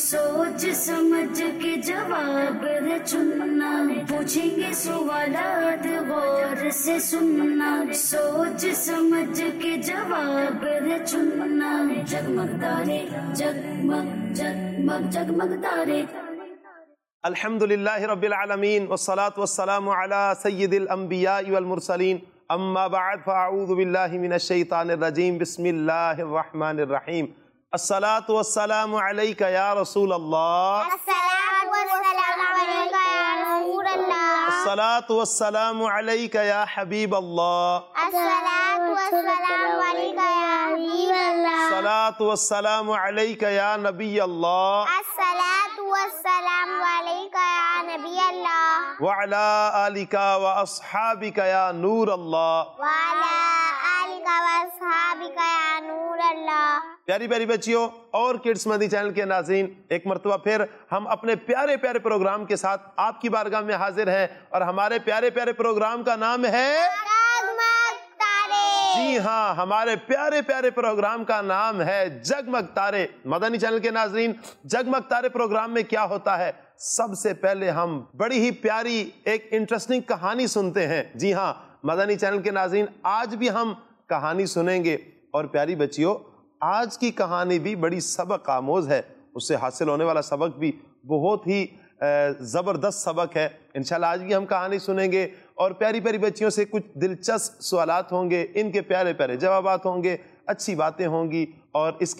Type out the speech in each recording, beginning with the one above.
सोच समझ के जवाब है चुनना, पूछेंगे सवालात गौर से सुनना, सोच समझ के जवाब है चुनना, जगमग तारे जगमग जगमग जगमग तारे। अल्हम्दुलिल्लाहि रब्बिल आलमीन वस्सलातु वस्सलामु अला सय्यिदिल अंबिया वल मुरसलीन, अम्मा बअद फअऊज़ु बिल्लाहि मिनश शैतानिर रजीम, बिस्मिल्लाहिर रहमानिर रहीम। अस्सलातु वस्सलामु अलैका या रसूल अल्लाह, अस्सलातु वस्सलामु अलैका या नूर अल्लाह, अस्सलातु वस्सलामु अलैका या हबीब अल्लाह, अस्सलातु वस्सलामु अलैका या हबीब अल्लाह, अस्सलातु वस्सलामु अलैका या नबी अल्लाह, अस्सलातु वस्सलामु अलैका या नबी अल्लाह, व अला आलिका व अस्हाबिका या नूर अल्लाह, व अला आलिका व अस्हाबिका या नूर अल्लाह। प्यारी प्यारी बच्चियों और किड्स मदी चैनल के नाज़रीन, एक मरतबा फिर हम अपने प्यारे प्यारे प्रोग्राम के साथ आपकी बारगाह में हाजिर हैं और हमारे प्यारे प्यारे प्रोग्राम का नाम है जगमग तारे। जी हाँ, हमारे प्यारे प्यारे प्रोग्राम का नाम है जगमग तारे। मदनी चैनल के नाज़रीन, जगमग तारे प्रोग्राम में क्या होता है, सबसे पहले हम बड़ी ही प्यारी एक इंटरेस्टिंग कहानी सुनते हैं। जी हाँ मदनी चैनल के नाज़रीन, आज भी हम कहानी सुनेंगे और प्यारी बच्चियों आज की कहानी भी बड़ी सबक आमोज़ है, उससे हासिल होने वाला सबक भी बहुत ही ज़बरदस्त सबक है। इंशाल्लाह आज भी हम कहानी सुनेंगे और प्यारी प्यारी बच्चियों से कुछ दिलचस्प सवालात होंगे, इनके प्यारे प्यारे जवाबात होंगे, अच्छी बातें होंगी और इसके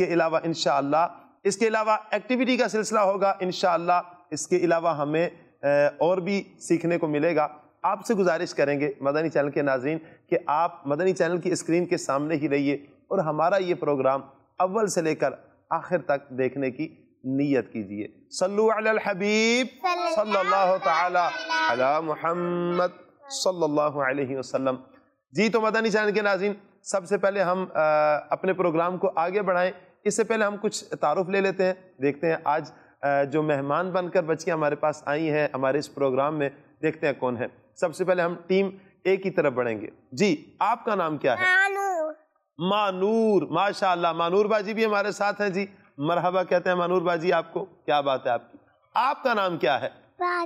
अलावा एक्टिविटी का सिलसिला होगा इंशाल्लाह। इसके अलावा हमें और भी सीखने को मिलेगा। आपसे गुजारिश करेंगे मदनी चैनल के नाज़रीन कि आप मदनी चैनल की स्क्रीन के सामने ही रहिए और हमारा ये प्रोग्राम अव्वल से लेकर आखिर तक देखने की नीयत कीजिए। सल्लु अलल हबीब सल्लल्लाहु तआला अला मुहम्मद सल्लल्लाहु अलैहि वसल्लम। जी तो मदनी चैनल के नाज़रीन, सबसे पहले हम अपने प्रोग्राम को आगे बढ़ाएं, इससे पहले हम कुछ तारुफ ले लेते हैं। देखते हैं आज जो मेहमान बनकर बच्चियां हमारे पास आई हैं हमारे इस प्रोग्राम में, देखते हैं कौन है। सबसे पहले हम टीम ए की तरफ बढ़ेंगे। जी आपका नाम क्या है? मानूर। माशाअल्लाह, मानूर बाजी भी हमारे साथ हैं जी, मरहबा कहते हैं मानूर बाजी आपको, क्या बात है आपकी। आपका नाम क्या है?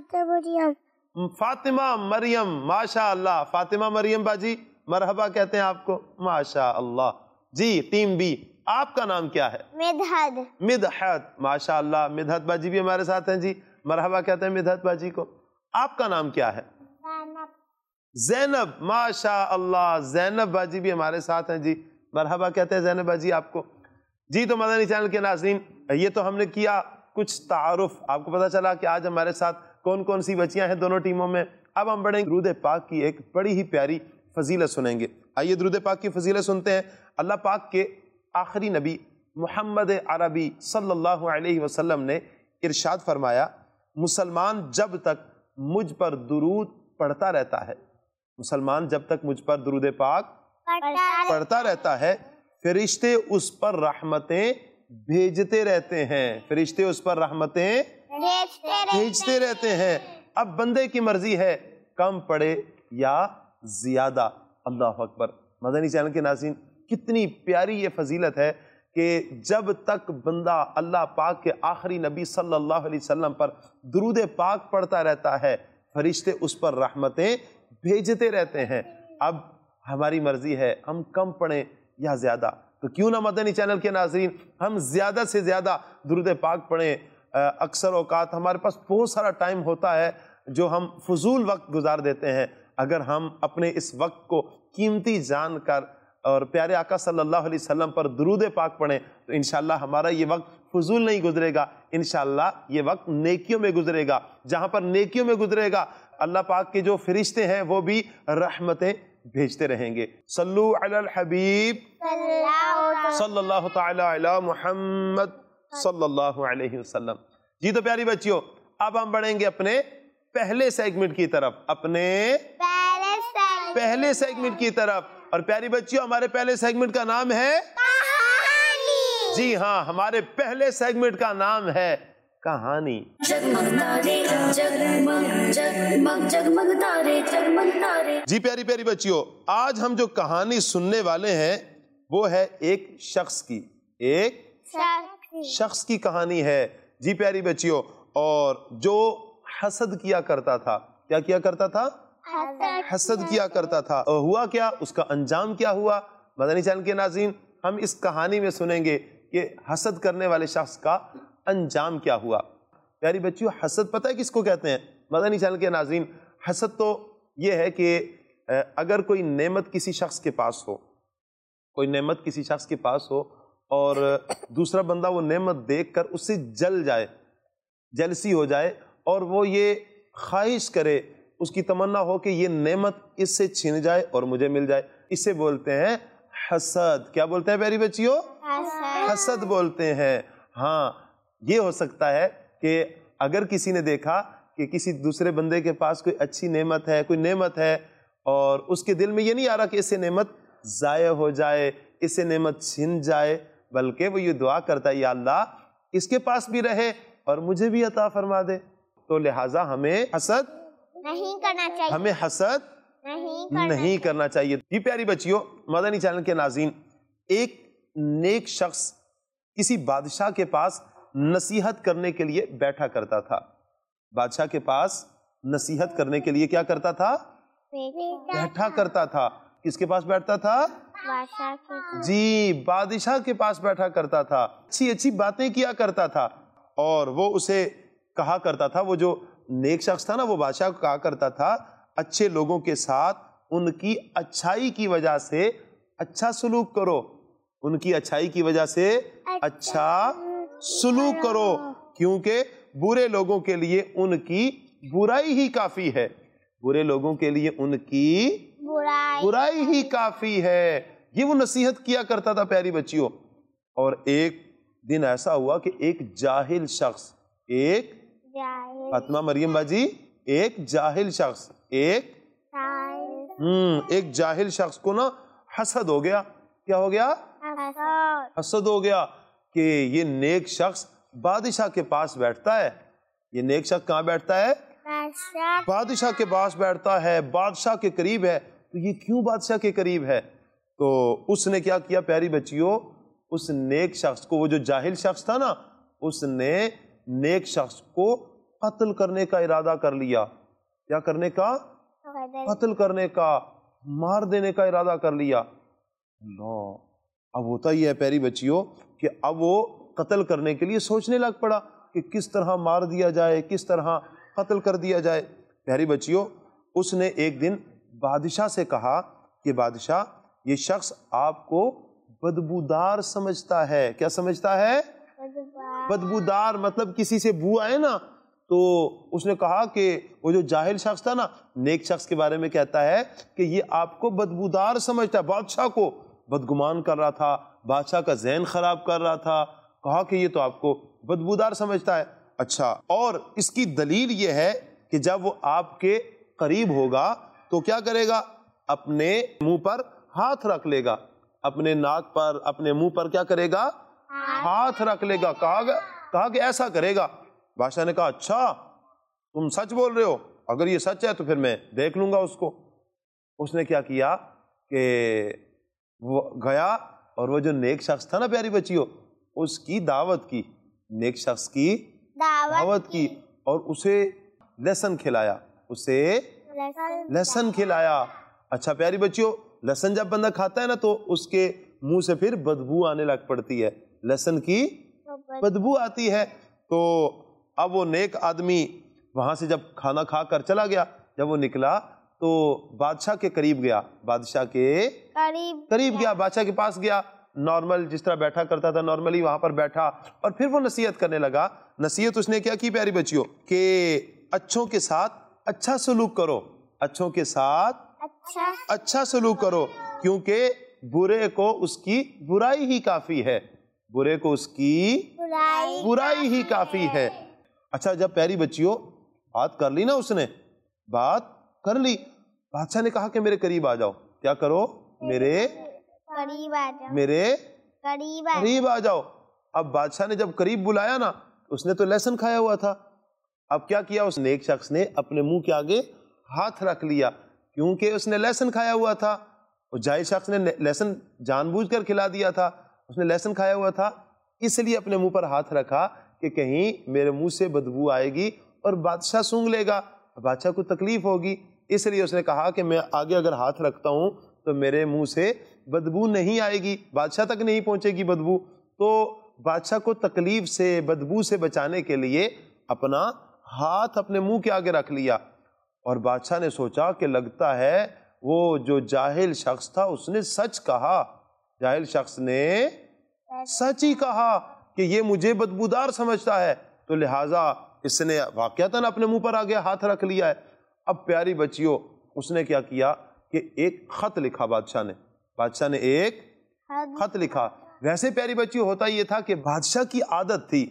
फातिमा मरियम। माशाअल्लाह, फातिमा मरियम बाजी मरहबा कहते हैं आपको, माशाअल्लाह। जी टीम बी, आपका नाम क्या है? मिदहद। मिदहद। माशाअल्लाह, मिदहद बाजी भी हमारे साथ हैं जी, मरहबा कहते हैं मिदहद बाजी को। आपका नाम क्या है? ज़ैनब। माशाअल्लाह, ज़ैनब बाजी भी हमारे साथ हैं जी, मरहबा कहते हैं ज़ैनब बाजी आपको। जी तो मदनी चैनल के नाज़रीन, ये तो हमने किया कुछ तारुफ, आपको पता चला कि आज हमारे साथ कौन कौन सी बच्चियां हैं दोनों टीमों में। अब हम बढ़ेंगे दुरूद पाक की एक बड़ी ही प्यारी फजीलत सुनेंगे। आइए दुरूद पाक की फजीलत सुनते हैं। अल्लाह पाक के आखिरी नबी मोहम्मद अरबी सल्लल्लाहु अलैहि वसल्लम ने इरशाद फरमाया, मुसलमान जब तक मुझ पर दुरूद पढ़ता रहता है, मुसलमान जब तक मुझ पर दुरूद पाक पढ़ता रहता है, फरिश्ते उस पर रहमतें भेजते रहते हैं। फरिश्ते उस पर रहमतें भेजते रहते हैं। अब बंदे की मर्जी है कम पढ़े या ज्यादा। अल्लाह अकबर। मदनी चैनल के नाज़रीन, कितनी प्यारी ये फजीलत है कि जब तक बंदा अल्लाह पाक के आखिरी नबी सल्लल्लाहु अलैहि वसल्लम पर दुरूद पाक पढ़ता रहता है, फरिश्ते उस पर रहमतें भेजते रहते हैं। अब हमारी मर्जी है हम कम पढ़ें या ज़्यादा, तो क्यों ना मदनी चैनल के नाज़रीन हम ज़्यादा से ज़्यादा दुरूद पाक पढ़ें। अक्सर औकात हमारे पास बहुत सारा टाइम होता है जो हम फजूल वक्त गुजार देते हैं। अगर हम अपने इस वक्त को कीमती जान कर और प्यारे आका सल्लल्लाहु अलैहि वसल्लम पर दुरूद पाक पढ़ें तो इंशाअल्लाह हमारा ये वक्त फजूल नहीं गुजरेगा, इंशाअल्लाह ये वक्त नेकियों में गुजरेगा। जहाँ पर नेकियों में गुजरेगा अल्लाह पाक के जो फरिश्ते हैं वो भी रहमतें भेजते रहेंगे। सल्लु अलल हबीब सल्लल्लाहु तआला अला मुहम्मद सल्लल्लाहु अलैहि वसल्लम। जी तो प्यारी बच्चियों, अब हम बढ़ेंगे अपने पहले सेगमेंट की तरफ, अपने पहले सेगमेंट की तरफ। और प्यारी बच्चियों, हमारे पहले सेगमेंट का नाम है कहानी। जी हाँ, हमारे पहले सेगमेंट का नाम है कहानी। जगमग तारे जगमग जगमग जगमग तारे जगमग तारे। जी प्यारी प्यारी बच्चियों, आज हम जो कहानी सुनने वाले हैं वो है एक शख्स की कहानी है جی پیاری بچیوں، اور جو حسد کیا کرتا تھا، کیا کیا کرتا تھا؟ حسد کیا کرتا تھا، اور ہوا کیا؟ اس کا انجام کیا ہوا؟ مدنی چینل کے ناظرین، ہم اس کہانی میں سنیں گے کہ حسد کرنے والے شخص کا انجام کیا ہوا۔ پیاری بچیوں، حسد پتہ ہے کس کو کہتے ہیں؟ مدنی چینل کے ناظرین، حسد تو یہ ہے کہ اگر کوئی نعمت کسی شخص کے پاس ہو، کوئی نعمت کسی شخص کے پاس ہو اور دوسرا بندہ وہ نعمت دیکھ کر اس سے جل جائے، جلسی ہو جائے، اور وہ یہ خواہش کرے، اس کی تمنا ہو کہ یہ نعمت اس سے چھن جائے اور مجھے مل جائے، اسے بولتے ہیں حسد۔ کیا بولتے ہیں پیاری بچیوں؟ حسد بولتے ہیں۔ ہاں، یہ ہو سکتا ہے کہ اگر کسی نے دیکھا کہ کسی دوسرے بندے کے پاس کوئی اچھی نعمت ہے، کوئی نعمت ہے، اور اس کے دل میں یہ نہیں آ رہا کہ اس سے نعمت ضائع ہو جائے، اس سے نعمت چھن جائے، بلکہ وہ یہ دعا کرتا ہے، یا اللہ اس کے پاس بھی رہے اور مجھے بھی عطا فرما دے۔ تو لہٰذا ہمیں حسد نہیں کرنا چاہیے، ہمیں حسد نہیں کرنا چاہیے۔ جی پیاری بچیوں، مدنی چینل کے ناظرین، ایک نیک شخص کسی بادشاہ کے پاس نصیحت کرنے کے لیے بیٹھا کرتا تھا۔ بادشاہ کے پاس نصیحت کرنے کے لیے کیا کرتا تھا؟ بیٹھا کرتا تھا۔ کس کے پاس بیٹھتا تھا؟ جی، بادشاہ کے پاس بیٹھا کرتا تھا، اچھی اچھی باتیں کیا کرتا تھا، اور وہ اسے کہا کرتا تھا، وہ جو نیک شخص تھا نا، وہ بادشاہ کو کہا کرتا تھا، اچھے لوگوں کے ساتھ ان کی اچھائی کی وجہ سے اچھا سلوک کرو، ان کی اچھائی کی وجہ سے اچھا سلوک کرو، کیونکہ برے لوگوں کے لیے ان کی برائی ہی کافی ہے، برے لوگوں کے لیے ان کی برائی ہی کافی ہے۔ یہ وہ نصیحت کیا کرتا تھا پیاری بچیوں۔ اور ایک دن ایسا ہوا کہ ایک جاہل شخص، ایک فاطمہ مریم باجی، ایک جاہل شخص، ایک جاہل شخص کو نا حسد ہو گیا۔ کیا ہو گیا؟ حسد ہو گیا کہ یہ نیک شخص بادشاہ کے پاس بیٹھتا ہے۔ یہ نیک شخص کہاں بیٹھتا ہے؟ بادشاہ کے پاس بیٹھتا ہے، بادشاہ کے قریب ہے، تو یہ کیوں بادشاہ کے قریب ہے؟ تو اس نے کیا کیا پیاری بچیوں؟ اس نیک شخص کو، وہ جو جاہل شخص تھا نا، اس نے نیک شخص کو قتل کرنے کا ارادہ کر لیا۔ کیا کرنے کا؟ قتل کرنے کا، مار دینے کا ارادہ کر لیا۔ اللہ، اب ہوتا ہی ہے پیاری بچیوں کہ اب وہ قتل کرنے کے لیے سوچنے لگ پڑا کہ کس طرح مار دیا جائے، کس طرح قتل کر دیا جائے۔ پیاری بچیوں، اس نے ایک دن بادشاہ سے کہا کہ بادشاہ، یہ شخص آپ کو بدبودار سمجھتا ہے۔ کیا سمجھتا ہے؟ بدبودار، مطلب کسی سے بو آئے نا، تو اس نے کہا کہ وہ جو جاہل شخص تھا نا، نیک شخص کے بارے میں کہتا ہے کہ یہ آپ کو بدبودار سمجھتا ہے۔ بادشاہ کو بدگمان کر رہا تھا، بادشاہ کا ذہن خراب کر رہا تھا، کہا کہ یہ تو آپ کو بدبودار سمجھتا ہے۔ اچھا، اور اس کی دلیل یہ ہے کہ جب وہ آپ کے قریب ہوگا تو کیا کرے گا؟ اپنے منہ پر ہاتھ رکھ لے گا، اپنے ناک پر، اپنے منہ پر کیا کرے گا؟ ہاتھ رکھ لے گا۔ کہا کہ ایسا کرے گا۔ بادشاہ نے کہا اچھا تم سچ بول رہے ہو، اگر یہ سچ ہے تو پھر میں دیکھ لوں گا اس کو۔ اس نے کیا کیا کہ وہ گیا اور وہ جو نیک شخص تھا نا پیاری بچیوں، اس کی دعوت کی، نیک شخص کی دعوت کی، اور اسے لہسن کھلایا، اسے لہسن کھلایا۔ اچھا پیاری بچیوں، لہسن جب بندہ کھاتا ہے نا تو اس کے منہ سے پھر بدبو آنے لگ پڑتی ہے، لہسن کی بدبو آتی ہے۔ تو اب وہ نیک آدمی وہاں سے جب کھانا کھا کر چلا گیا، جب وہ نکلا تو بادشاہ کے قریب گیا، بادشاہ کے قریب گیا، بادشاہ کے پاس گیا، نارمل جس طرح بیٹھا کرتا تھا نارملی وہاں پر بیٹھا، اور پھر وہ نصیحت کرنے لگا۔ نصیحت اس نے کیا کی پیاری بچیوں؟ کہ اچھوں کے ساتھ اچھا سلوک کرو، اچھوں کے ساتھ اچھا سلوک کرو، کیونکہ برے کو اس کی برائی ہی کافی ہے، برے کو اس کی برائی ہی کافی ہے۔ اچھا، جب پیاری بچیوں بات کر لی نا، اس نے بات کر لی، بادشاہ نے کہا کہ میرے قریب آ جاؤ۔ کیا کرو؟ میرے قریب آ جاؤ۔ اب بادشاہ نے جب قریب بلایا نا، اس نے تو لہسن کھایا ہوا تھا، اب کیا کیا اس نیک شخص نے؟ اپنے منہ کے آگے ہاتھ رکھ لیا، کیونکہ اس نے لہسن کھایا ہوا تھا۔ اور جاہل شخص نے لہسن جان بوجھ کر کھلا دیا تھا، اس نے لہسن کھایا ہوا تھا، اس لیے اپنے منہ پر ہاتھ رکھا کہ کہیں میرے منہ سے بدبو آئے گی اور بادشاہ سونگھ لے گا، بادشاہ کو تکلیف ہوگی، اس لیے اس نے کہا کہ میں آگے اگر ہاتھ رکھتا ہوں تو میرے منہ سے بدبو نہیں آئے گی، بادشاہ تک نہیں پہنچے گی بدبو۔ تو بادشاہ کو تکلیف سے، بدبو سے بچانے کے لیے اپنا ہاتھ اپنے منہ کے آگے رکھ لیا، اور بادشاہ نے سوچا کہ لگتا ہے وہ جو جاہل شخص تھا اس نے سچ کہا، جاہل شخص نے سچ ہی کہا کہ یہ مجھے بدبودار سمجھتا ہے، تو لہٰذا اس نے واقعتاً اپنے منہ پر آگے ہاتھ رکھ لیا ہے۔ اب پیاری بچیوں، اس نے کیا کیا کہ ایک خط لکھا بادشاہ نے ایک خط لکھا۔ ویسے پیاری بچیوں ہوتا یہ تھا کہ بادشاہ کی عادت تھی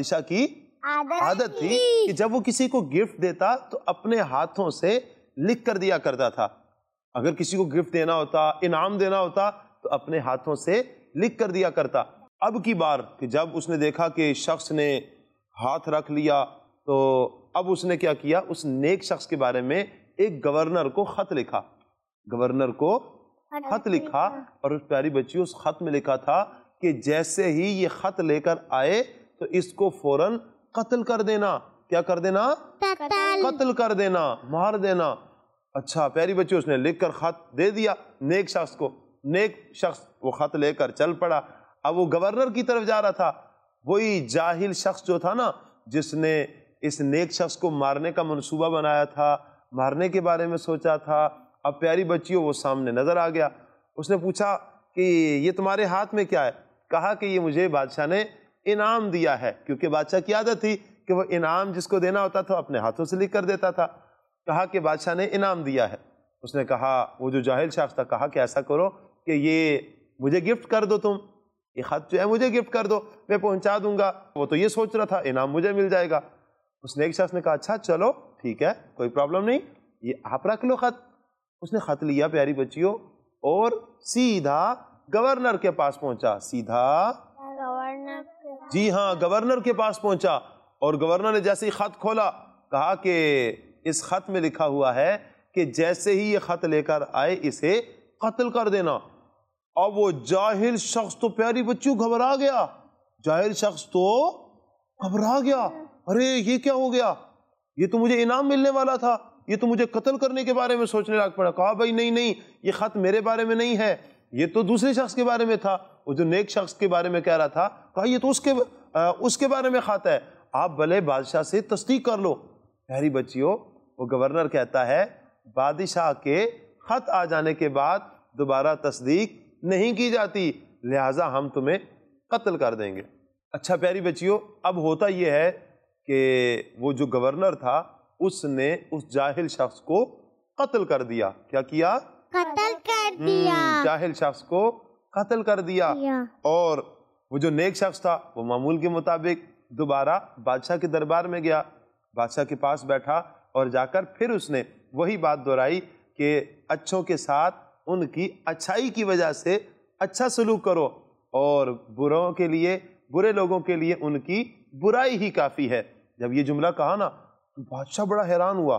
کہ جب وہ کسی کو گفٹ دیتا تو اپنے ہاتھوں سے لکھ کر دیا کرتا تھا۔ اگر کسی کو گفٹ دینا ہوتا، انعام دینا ہوتا تو اپنے ہاتھوں سے لکھ کر دیا کرتا۔ اب کی بار کہ جب اس نے دیکھا کہ شخص نے ہاتھ رکھ لیا تو اب اس نے کیا کیا، اس نیک شخص کے بارے میں ایک گورنر کو خط لکھا، اور اس پیاری بچی اس خط میں لکھا تھا کہ جیسے ہی یہ خط لے کر آئے تو اس کو فوراً قتل کر دینا۔ کیا کر دینا؟ قتل کر دینا، مار دینا۔ اچھا پیاری بچی اس نے لکھ کر خط دے دیا نیک شخص کو، نیک شخص وہ خط لے کر چل پڑا۔ اب وہ گورنر کی طرف جا رہا تھا، وہی جاہل شخص جو تھا نا، جس نے اس نیک شخص کو مارنے کا منصوبہ بنایا تھا، مارنے کے بارے میں سوچا تھا، اب پیاری بچیوں وہ سامنے نظر آ گیا۔ اس نے پوچھا کہ یہ تمہارے ہاتھ میں کیا ہے؟ کہا کہ یہ مجھے بادشاہ نے انعام دیا ہے، کیونکہ بادشاہ کی عادت تھی کہ وہ انعام جس کو دینا ہوتا تھا اپنے ہاتھوں سے لکھ کر دیتا تھا۔ کہا کہ بادشاہ نے انعام دیا ہے۔ اس نے کہا، وہ جو جاہل شخص تھا کہا کہ ایسا کرو کہ یہ مجھے گفٹ کر دو، تم یہ خط جو ہے مجھے گفٹ کر دو، میں پہنچا دوں گا۔ وہ تو یہ سوچ رہا تھا انعام مجھے مل جائے گا۔ اس نے ایک شخص نے کہا اچھا چلو ٹھیک ہے، کوئی پرابلم نہیں، یہ آپ رکھ لو خط۔ اس نے خط لیا پیاری بچیوں اور سیدھا گورنر کے پاس پہنچا، جی ہاں گورنر کے پاس پہنچا، اور گورنر نے جیسے ہی خط کھولا کہا کہ اس خط میں لکھا ہوا ہے کہ جیسے ہی یہ خط لے کر آئے اسے قتل کر دینا۔ اب وہ جاہل شخص تو پیاری بچیوں گھبرا گیا، ارے یہ کیا ہو گیا، یہ تو مجھے انعام ملنے والا تھا، یہ تو مجھے قتل کرنے کے بارے میں سوچنے لگ پڑا۔ کہا بھائی نہیں، یہ خط میرے بارے میں نہیں ہے، یہ تو دوسرے شخص کے بارے میں تھا، وہ جو نیک شخص کے بارے میں کہہ رہا تھا۔ کہا یہ تو اس کے بارے میں خط ہے، آپ بھلے بادشاہ سے تصدیق کر لو۔ پیاری بچیوں، وہ گورنر کہتا ہے بادشاہ کے خط آ جانے کے بعد دوبارہ تصدیق نہیں کی جاتی، لہٰذا ہم تمہیں قتل کر دیں گے۔ اچھا پیاری بچیوں، اب ہوتا یہ ہے کہ وہ جو گورنر تھا اس نے اس جاہل شخص کو قتل کر دیا۔ کیا کیا؟ قتل کر دیا، جاہل شخص کو قتل کر دیا۔ اور وہ جو نیک شخص تھا وہ معمول کے مطابق دوبارہ بادشاہ کے دربار میں گیا، بادشاہ کے پاس بیٹھا اور جا کر پھر اس نے وہی بات دہرائی کہ اچھوں کے ساتھ ان کی اچھائی کی وجہ سے اچھا سلوک کرو، اور برے لوگوں کے لیے ان کی برائی ہی کافی ہے۔ جب یہ جملہ کہا نا تو بادشاہ بڑا حیران ہوا،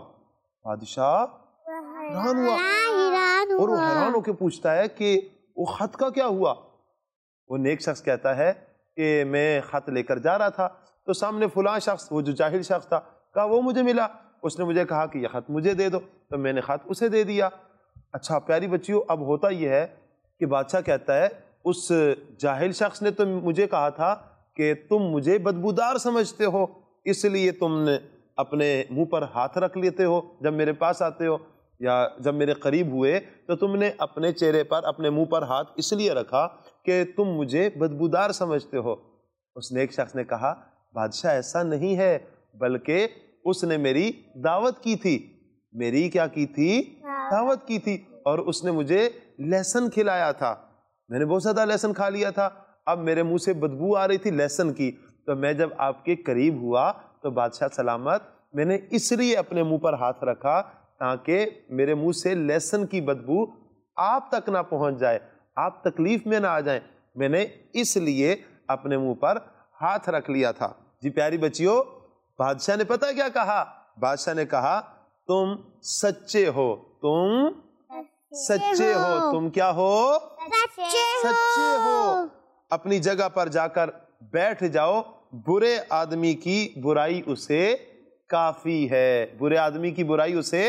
اور وہ حیران ہو کے پوچھتا ہے کہ وہ خط کا کیا ہوا؟ وہ نیک شخص کہتا ہے کہ میں خط لے کر جا رہا تھا تو سامنے فلاں شخص، وہ جو جاہل شخص تھا، کہا وہ مجھے ملا، اس نے مجھے کہا کہ یہ خط مجھے دے دو، تو میں نے خط اسے دے دیا۔ اچھا پیاری بچیوں، اب ہوتا یہ ہے کہ بادشاہ کہتا ہے اس جاہل شخص نے تو مجھے کہا تھا کہ تم مجھے بدبودار سمجھتے ہو، اس لیے تم نے اپنے منہ پر ہاتھ رکھ لیتے ہو جب میرے پاس آتے ہو، یا جب میرے قریب ہوئے تو تم نے اپنے چہرے پر، اپنے منہ پر ہاتھ اس لیے رکھا کہ تم مجھے بدبودار سمجھتے ہو۔ اس نے ایک شخص نے کہا بادشاہ ایسا نہیں ہے، بلکہ اس نے میری دعوت کی تھی، میری کیا کی تھی؟ دعوت کی تھی، اور اس نے مجھے لہسن کھلایا تھا، میں نے بہت زیادہ لہسن کھا لیا تھا، اب میرے منہ سے بدبو آ رہی تھی لہسن کی، تو میں جب آپ کے قریب ہوا تو بادشاہ سلامت، میں نے اس لیے اپنے منہ پر ہاتھ رکھا تاکہ میرے منہ سے لہسن کی بدبو آپ تک نہ پہنچ جائے، آپ تکلیف میں نہ آ جائیں، میں نے اس لیے اپنے منہ پر ہاتھ رکھ لیا تھا۔ جی پیاری بچیوں، بادشاہ نے پتہ کیا کہا؟ بادشاہ نے کہا تم سچے ہو، تم سچے ہو، تم کیا ہو؟ سچے ہو۔ اپنی جگہ پر جا کر بیٹھ جاؤ برے آدمی کی برائی اسے کافی ہے، برے آدمی کی برائی اسے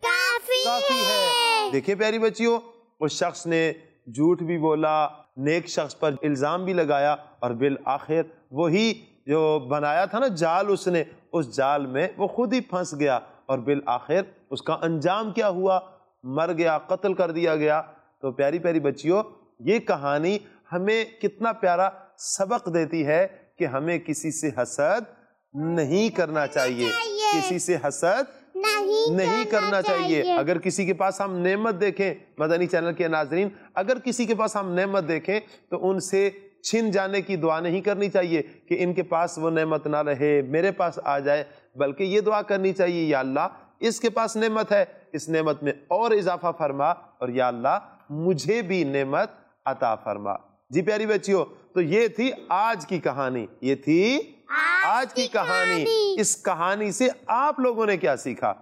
کافی ہے۔ دیکھیں پیاری بچیوں، اس شخص نے جھوٹ بھی بولا، نیک شخص پر الزام بھی لگایا، اور بالآخر وہی جو بنایا تھا نا جال، اس جال میں وہ خود ہی پھنس گیا، اور بالآخر اس کا انجام کیا ہوا؟ مر گیا، قتل کر دیا گیا۔ تو پیاری پیاری بچیوں، یہ کہانی ہمیں کتنا پیارا سبق دیتی ہے کہ ہمیں کسی سے حسد نہیں کرنا چاہیے، کسی سے حسد نہیں کرنا چاہیے۔ اگر کسی کے پاس ہم نعمت دیکھیں، مدنی چینل کے ناظرین، اگر کسی کے پاس ہم نعمت دیکھیں تو ان سے چھن جانے کی دعا نہیں کرنی چاہیے کہ ان کے پاس وہ نعمت نہ رہے، میرے پاس آ جائے، بلکہ یہ دعا کرنی چاہیے، یا اللہ اس کے پاس نعمت ہے، اس نعمت میں اور اضافہ فرما، اور یا اللہ مجھے بھی نعمت عطا فرما۔ جی پیاری بچیوں، تو یہ تھی آج کی کہانی، یہ تھی آج کی کہانی۔ اس کہانی سے آپ لوگوں نے کیا سیکھا؟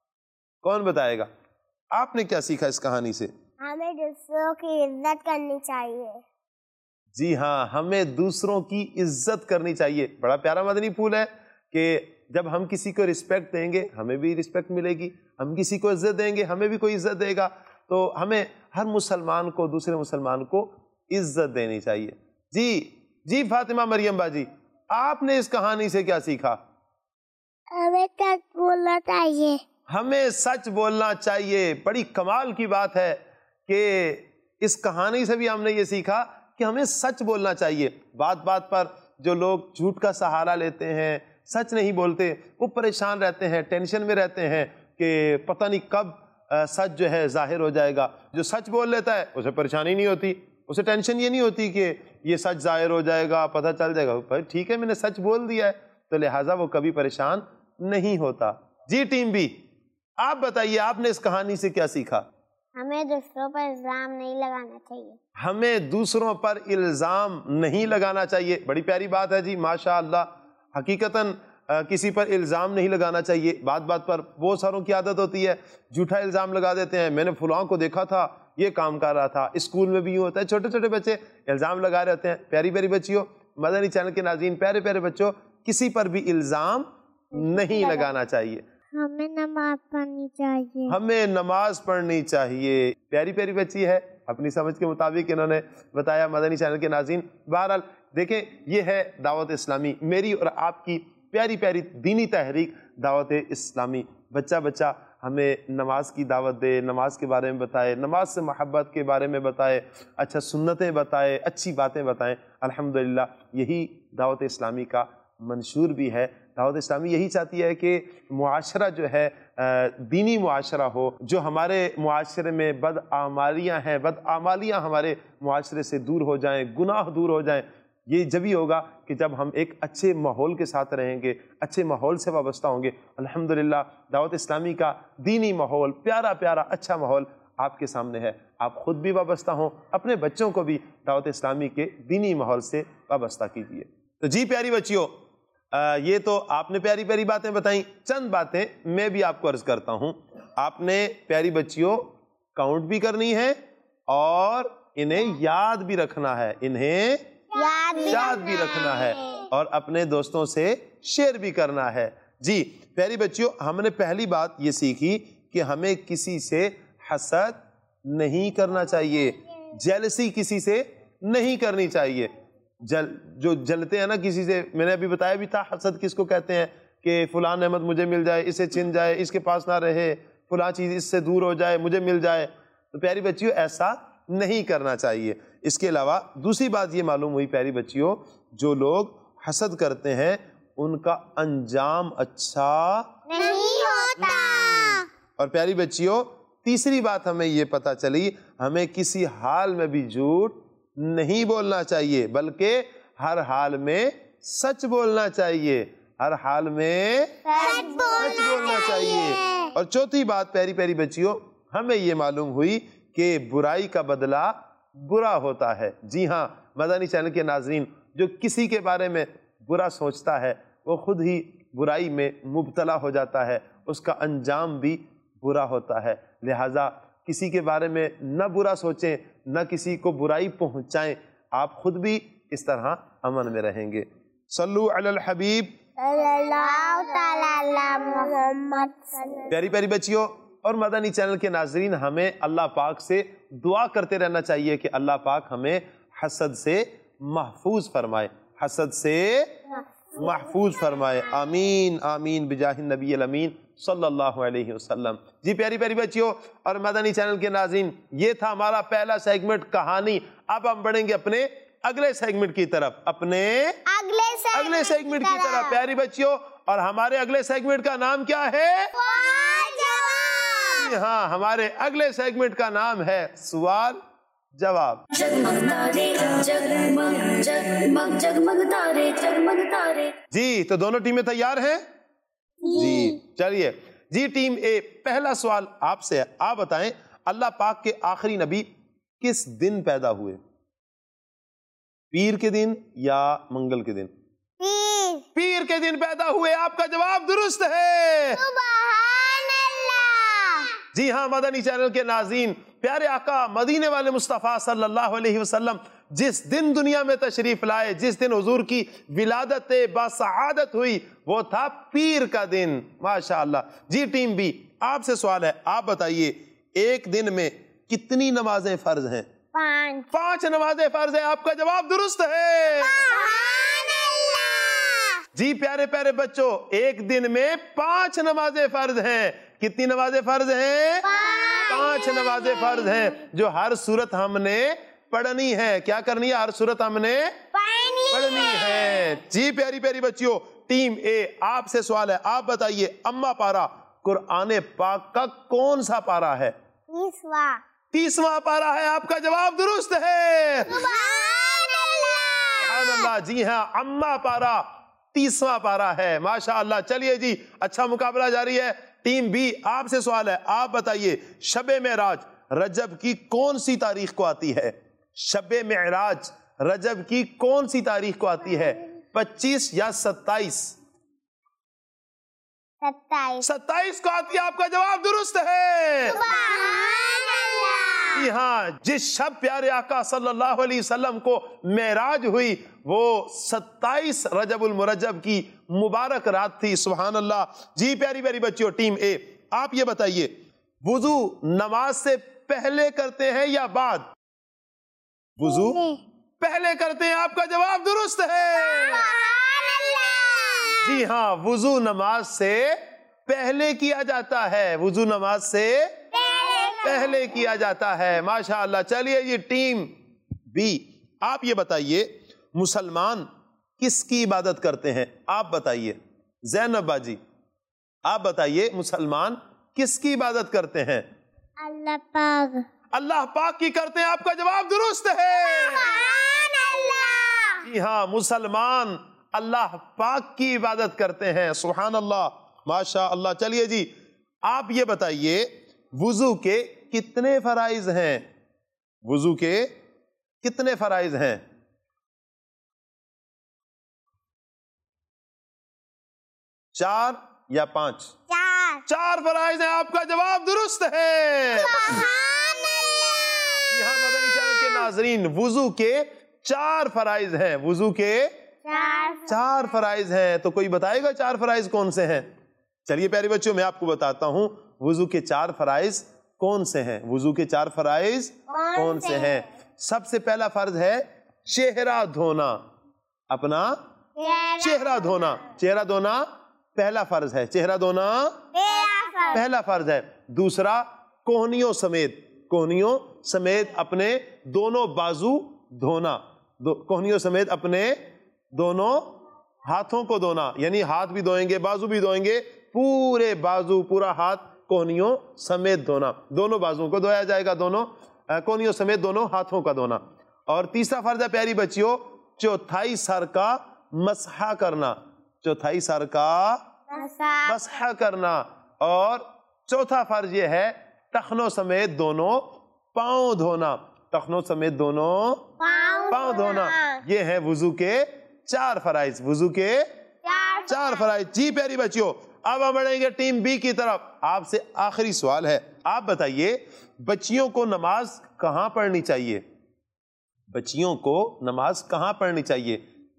کون بتائے گا؟ آپ نے کیا سیکھا اس کہانی سے؟ ہمیں دوسروں کی عزت کرنی چاہیے۔ جی ہاں، ہمیں دوسروں کی عزت کرنی چاہیے۔ بڑا پیارا مدنی پھول ہے کہ جب ہم کسی کو رسپیکٹ دیں گے ہمیں بھی رسپیکٹ ملے گی، ہم کسی کو عزت دیں گے ہمیں بھی کوئی عزت دے گا۔ تو ہمیں ہر مسلمان کو دوسرے مسلمان کو عزت دینی چاہیے۔ جی فاطمہ مریم باجی، آپ نے اس کہانی سے کیا سیکھا؟ ہمیں سچ بولنا چاہیے۔ ہمیں سچ بولنا چاہیے۔ بڑی کمال کی بات ہے کہ اس کہانی سے بھی ہم نے یہ سیکھا کہ ہمیں سچ بولنا چاہیے۔ بات بات پر جو لوگ جھوٹ کا سہارا لیتے ہیں، سچ نہیں بولتے، وہ پریشان رہتے ہیں، ٹینشن میں رہتے ہیں کہ پتہ نہیں کب سچ جو ہے ظاہر ہو جائے گا۔ جو سچ بول لیتا ہے اسے پریشانی نہیں ہوتی، اسے ٹینشن یہ نہیں ہوتی کہ یہ سچ ظاہر ہو جائے گا، پتہ چل جائے گا، بھائی ٹھیک ہے میں نے سچ بول دیا ہے، تو لہٰذا وہ کبھی پریشان نہیں ہوتا۔ جی ٹیم بی، آپ بتائیے آپ نے اس کہانی سے کیا سیکھا؟ ہمیں دوسروں پر الزام نہیں لگانا چاہیے۔ ہمیں دوسروں پر الزام نہیں لگانا چاہیے۔ بڑی پیاری بات ہے جی، ماشاء اللہ۔ حقیقتاً کسی پر الزام نہیں لگانا چاہیے۔ بات بات پر بہت ساروں کی عادت ہوتی ہے، جھوٹا الزام لگا دیتے ہیں، میں نے فلاں کو دیکھا تھا یہ کام کر رہا تھا، اسکول میں بھی یوں ہوتا ہے، چھوٹے چھوٹے بچے الزام لگا رہتے ہیں۔ پیاری پیاری بچیوں، مدنی چینل کے ناظرین، پیارے پیارے بچوں، کسی پر بھی الزام نہیں لگانا چاہیے۔ ہمیں نماز پڑھنی چاہیے۔ ہمیں نماز پڑھنی چاہیے۔ پیاری پیاری بچی ہے، اپنی سمجھ کے مطابق انہوں نے بتایا مدنی چینل کے ناظرین۔ بہرحال دیکھیں، یہ ہے دعوت اسلامی، میری اور آپ کی پیاری پیاری دینی تحریک دعوت اسلامی۔ بچہ بچہ ہمیں نماز کی دعوت دے، نماز کے بارے میں بتائے، نماز سے محبت کے بارے میں بتائے، اچھا سنتیں بتائے، اچھی باتیں بتائیں۔ الحمدللہ یہی دعوت اسلامی کا منشور بھی ہے۔ دعوت اسلامی یہی چاہتی ہے کہ معاشرہ جو ہے دینی معاشرہ ہو، جو ہمارے معاشرے میں بدعمالیاں ہیں، بدعمالیاں ہمارے معاشرے سے دور ہو جائیں، گناہ دور ہو جائیں۔ یہ جبھی ہوگا کہ جب ہم ایک اچھے ماحول کے ساتھ رہیں گے، اچھے ماحول سے وابستہ ہوں گے۔ الحمدللہ دعوت اسلامی کا دینی ماحول، پیارا پیارا اچھا ماحول آپ کے سامنے ہے۔ آپ خود بھی وابستہ ہوں، اپنے بچوں کو بھی دعوت اسلامی کے دینی ماحول سے وابستہ کیجیے۔ تو جی پیاری بچیوں، یہ تو آپ نے پیاری پیاری باتیں بتائیں، چند باتیں میں بھی آپ کو عرض کرتا ہوں۔ آپ نے پیاری بچیوں کاؤنٹ بھی کرنی ہے اور انہیں یاد بھی رکھنا ہے، انہیں یاد بھی رکھنا ہے، اور اپنے دوستوں سے شیئر بھی کرنا ہے۔ جی پیاری بچیوں، ہم نے پہلی بات یہ سیکھی کہ ہمیں کسی سے حسد نہیں کرنا چاہیے، جیلسی کسی سے نہیں کرنی چاہیے۔ جو جلتے ہیں نا کسی سے، میں نے ابھی بتایا بھی تھا حسد کس کو کہتے ہیں، کہ فلاں نعمت مجھے مل جائے، اسے چھن جائے، اس کے پاس نہ رہے، فلاں چیز اس سے دور ہو جائے، مجھے مل جائے۔ تو پیاری بچیوں ایسا نہیں کرنا چاہیے۔ اس کے علاوہ دوسری بات یہ معلوم ہوئی پیاری بچیوں، جو لوگ حسد کرتے ہیں ان کا انجام اچھا نہیں ہوتا۔ اور پیاری بچیوں تیسری بات ہمیں یہ پتہ چلی، ہمیں کسی حال میں بھی جھوٹ نہیں بولنا چاہیے، بلکہ ہر حال میں سچ بولنا چاہیے، ہر حال میں سچ بولنا چاہیے۔ اور چوتھی بات پیاری پیاری بچیوں، ہمیں یہ معلوم ہوئی کہ برائی کا بدلہ برا ہوتا ہے۔ جی ہاں مدنی چینل کے ناظرین، جو کسی کے بارے میں برا سوچتا ہے وہ خود ہی برائی میں مبتلا ہو جاتا ہے، اس کا انجام بھی برا ہوتا ہے۔ لہٰذا کسی کے بارے میں نہ برا سوچیں، نہ کسی کو برائی پہنچائیں، آپ خود بھی اس طرح امن میں رہیں گے۔ सल्लू अलल हबीब सल्लल्लाहु तआला अला मोहम्मद। प्यारी प्यारी बच्चियों और मदनी चैनल के नाजरीन, हमें अल्लाह पाक से दुआ करते रहना चाहिए कि अल्लाह पाक हमें हसद से महफूज फरमाए, हसद से महफूज फरमाए। आमीन आमीन बिजाहिन नबी अल अमीन सल्लल्लाहु अलैहि वसल्लम। जी प्यारी प्यारी बच्चियों और मदनी चैनल के नाज़रीन, ये था हमारा पहला सेगमेंट कहानी। अब हम बढ़ेंगे अपने अगले सेगमेंट की तरफ, अपने अगले सेगमेंट की तरफ प्यारी बच्चियों। और हमारे अगले सेगमेंट का नाम क्या है? हाँ, हमारे अगले सेगमेंट का नाम है सवाल जवाब। जगमग तारे जगमग जगमग जगमग तारे जगमग तारे। जी तो दोनों टीमें तैयार हैं? जी चलिए जी, टीम ए, पहला सवाल आपसे है। आप बताएं अल्लाह पाक के आखिरी नबी किस दिन पैदा हुए? पीर के दिन या मंगल के दिन? पीर के दिन पैदा हुए। आपका जवाब दुरुस्त है। सुभान अल्लाह। जी हाँ मदनी चैनल के नाज़रीन, प्यारे आका मदीने वाले मुस्तफ़ा सल्लल्लाहु अलैहि वसल्लम जिस दिन दुनिया में तशरीफ लाए, जिस दिन हुजूर की विलादत बासआदत हुई, वो था पीर का दिन। माशाअल्लाह। जी टीम बी, आपसे सवाल है। आप बताइए एक दिन में कितनी नमाजें फर्ज हैं? 5 नमाजें फर्ज हैं। आपका जवाब दुरुस्त है। जी प्यारे प्यारे बच्चों, एक दिन में 5 नमाजें फर्ज हैं। कितनी नमाजें फर्ज हैं? 5 नमाजें फर्ज हैं, जो हर सूरत हमने पढ़नी है। क्या करनी है? हर सूरत हमने पढ़नी है। जी प्यारी प्यारी बच्चियों, टीम ए, आपसे सवाल है। आप बताइए अम्मा पारा कुरान पाक का कौन सा पारा है? 30वां पारा है। आपका जवाब दुरुस्त है। सुभान अल्लाह। जी हाँ, अम्मा पारा 30वां पारा है। माशाअल्लाह। चलिए जी, अच्छा मुकाबला जारी है। टीम बी, आपसे सवाल है। आप बताइए शबे मेराज रजब की कौन सी तारीख को आती है? शबे मेराज रजब की कौन सी तारीख को आती है? 25 या 27? 27 को आती है। आपका जवाब दुरुस्त है। जी हाँ, जिस शब प्यारे आका सल्लल्लाहु अलैहि वसल्लम को मेराज हुई वो 27 रजबुल मुरज्जब की मुबारक रात थी। सुभान अल्लाह। जी प्यारी प्यारी बच्चियों, टीम ए, आप ये बताइए वुजू नमाज से पहले करते हैं या बाद? वुजू पहले करते हैं। आपका जवाब दुरुस्त है। जी हाँ, वुजू नमाज से पहले किया जाता है। वुजू नमाज से पहले किया जाता है। माशाअल्लाह। चलिए ये टीम बी, आप ये बताइए मुसलमान किसकी इबादत करते हैं? आप बताइए ज़ैनब बाजी, आप बताइए मुसलमान किसकी इबादत करते हैं? अल्लाह पाक। अल्लाह पाक की करते हैं। आपका जवाब दुरुस्त है। जी हाँ, मुसलमान अल्लाह पाक की इबादत करते हैं। सुभान अल्लाह, माशा अल्लाह। चलिए जी, आप ये बताइए वुजू के कितने फराइज हैं? वुजू के कितने फराइज हैं? 4 या 5? 4 फराइज हैं। आपका जवाब दुरुस्त है। जी हाँ मदनी चैनल के नाजरीन, वुजू के 4 फराइज हैं। वुजू के 4 फराइज हैं। तो कोई बताएगा 4 फराइज कौन से हैं? चलिए प्यारे बच्चों, मैं आपको बताता हूं वुजू के 4 फराइज कौन से हैं। वुजू के 4 फराइज कौन से हैं? सबसे पहला फर्ज है चेहरा धोना। अपना चेहरा धोना। चेहरा धोना पहला फर्ज है। चेहरा धोना पहला फर्ज है। दूसरा कोहनियों समेत अपने दोनों बाजू धोना। कोहनियों समेत अपने दोनों हाथों को धोना, यानी हाथ भी धोएंगे, बाजू भी धोएंगे, पूरे बाजू, पूरा हाथ कोहनियों समेत धोना। दोनों बाजुओं को धोया जाएगा, दोनों कोहनियों समेत दोनों हाथों का धोना। और तीसरा फर्ज है प्यारी बच्चियों, चौथाई सर का मसहा करना। चौथाई सर का मसहा करना। और चौथा फर्ज ये है टखनों समेत दोनों पांव धोना। टखनों समेत दोनों पांव धोना। ये है वुजू के 4 फराइज। वुजू के 4 फराइज। जी प्यारी बच्चियों, अब हम बढ़ेंगे टीम बी की तरफ। आपसे आखिरी सवाल है। आप बताइए बच्चियों को नमाज कहां पढ़नी चाहिए? बच्चियों को नमाज कहां पढ़नी चाहिए?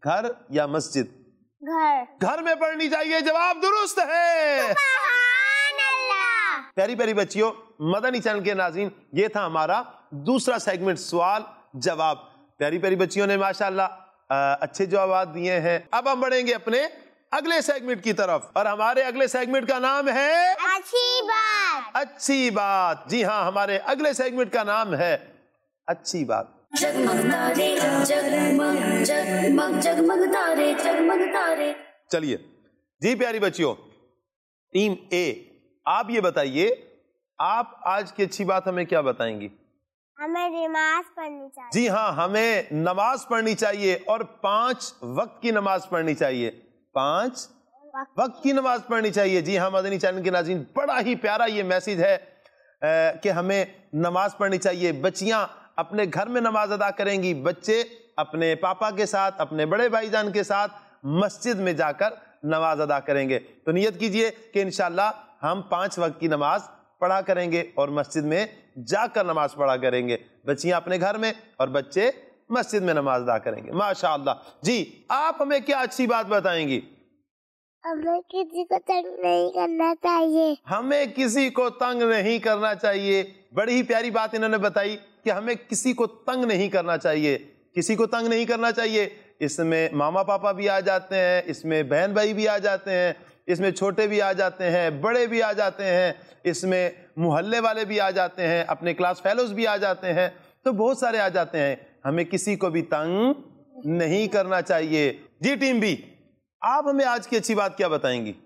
گھر یا مسجد؟ گھر. گھر میں پڑھنی چاہیے. جواب درست ہے. سبحان اللہ. پیاری پیاری بچیوں، مدنی چینل کے ناظرین، یہ تھا ہمارا دوسرا سیگمنٹ سوال جواب. پیاری پیاری بچیوں نے ماشاءاللہ اچھے جوابات دیے ہیں. اب ہم بڑھیں گے اپنے اگلے سیگمنٹ کی طرف، اور ہمارے اگلے سیگمنٹ کا نام ہے اچھی بات. اچھی بات. جی ہاں، ہمارے اگلے سیگمنٹ کا نام ہے اچھی بات. جگمگ تارے جگمگ جگمگ جگمگ تارے جگمگ تارے. چلیے جی پیاری بچیوں، ٹیم اے، آپ یہ بتائیے، آپ آج کی اچھی بات ہمیں کیا بتائیں گی؟ ہمیں نماز پڑھنی چاہیے. جی ہاں، ہمیں نماز پڑھنی چاہیے، اور 5 وقت کی نماز پڑھنی چاہیے. 5 وقت کی نماز پڑھنی چاہیے. جی ہاں مدنی چینل کے ناظرین، بڑا ہی پیارا یہ میسیج ہے کہ ہمیں نماز پڑھنی چاہیے. بچیاں اپنے گھر میں نماز ادا کریں گی، بچے اپنے پاپا کے ساتھ، اپنے بڑے بھائی جان کے ساتھ مسجد میں جا کر نماز ادا کریں گے. تو نیت کیجئے کہ انشاءاللہ ہم 5 وقت کی نماز پڑھا کریں گے اور مسجد میں جا کر نماز پڑھا کریں گے. بچیاں اپنے گھر میں اور بچے مسجد میں نماز ادا کریں گے. ماشاءاللہ. جی آپ ہمیں کیا اچھی بات بتائیں گی؟ ہمیں کسی کو تنگ نہیں کرنا چاہیے. ہمیں کسی کو تنگ نہیں کرنا چاہیے. بڑی ہی پیاری بات انہوں نے بتائی کہ ہمیں کسی کو تنگ نہیں کرنا چاہیے. کسی کو تنگ نہیں کرنا چاہیے. اس میں ماما پاپا بھی آ جاتے ہیں، اس میں بہن بھائی بھی آ جاتے ہیں، اس میں چھوٹے بھی آ جاتے ہیں، بڑے بھی آ جاتے ہیں، اس میں محلے والے بھی آ جاتے ہیں، اپنے کلاس فیلوز بھی آ جاتے ہیں. تو بہت سارے آ جاتے ہیں. ہمیں کسی کو بھی تنگ نہیں کرنا چاہیے. جی ٹیم بی، آپ ہمیں آج کی اچھی بات کیا بتائیں گی؟